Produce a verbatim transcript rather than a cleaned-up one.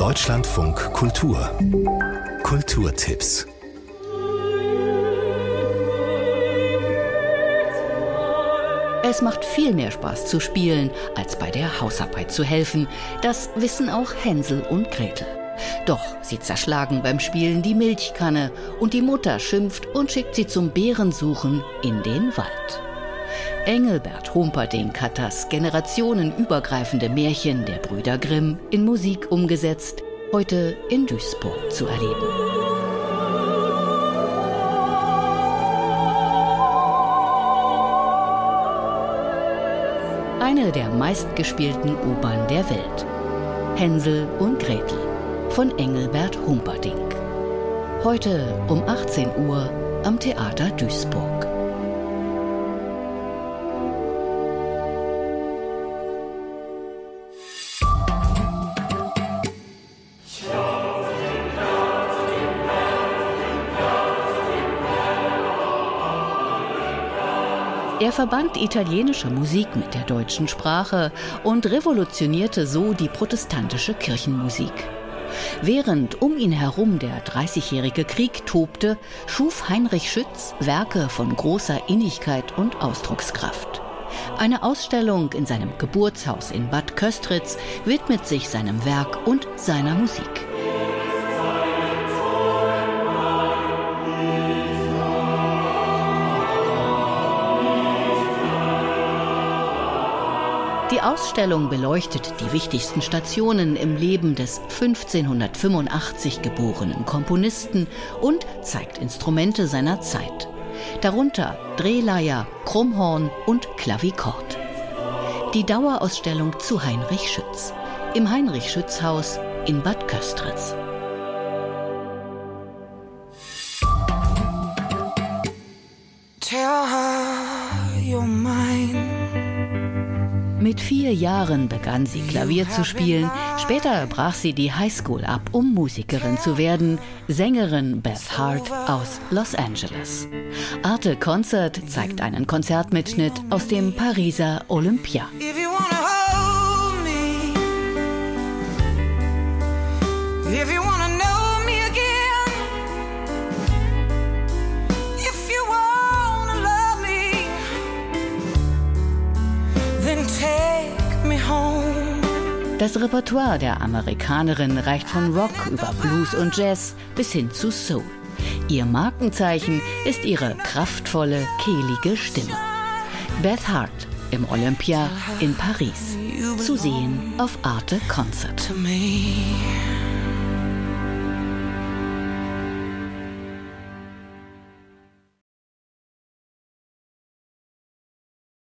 Deutschlandfunk Kultur. Kulturtipps. Es macht viel mehr Spaß zu spielen, als bei der Hausarbeit zu helfen. Das wissen auch Hänsel und Gretel. Doch sie zerschlagen beim Spielen die Milchkanne und die Mutter schimpft und schickt sie zum Bärensuchen in den Wald. Engelbert Humperdinck hat das generationenübergreifende Märchen der Brüder Grimm in Musik umgesetzt, heute in Duisburg zu erleben. Eine der meistgespielten Opern der Welt. Hänsel und Gretel von Engelbert Humperdinck. Heute um achtzehn Uhr am Theater Duisburg. Er verband italienische Musik mit der deutschen Sprache und revolutionierte so die protestantische Kirchenmusik. Während um ihn herum der Dreißigjährige Krieg tobte, schuf Heinrich Schütz Werke von großer Innigkeit und Ausdruckskraft. Eine Ausstellung in seinem Geburtshaus in Bad Köstritz widmet sich seinem Werk und seiner Musik. Die Ausstellung beleuchtet die wichtigsten Stationen im Leben des fünfzehnhundertfünfundachtzig geborenen Komponisten und zeigt Instrumente seiner Zeit. Darunter Drehleier, Krummhorn und Klavikord. Die Dauerausstellung zu Heinrich Schütz im Heinrich-Schütz-Haus in Bad Köstritz. Tell her you're mine. Mit vier Jahren begann sie Klavier zu spielen. Später brach sie die Highschool ab, um Musikerin zu werden. Sängerin Beth Hart aus Los Angeles. Arte Concert zeigt einen Konzertmitschnitt aus dem Pariser Olympia. Das Repertoire der Amerikanerin reicht von Rock über Blues und Jazz bis hin zu Soul. Ihr Markenzeichen ist ihre kraftvolle, kehlige Stimme. Beth Hart im Olympia in Paris. Zu sehen auf Arte Concert.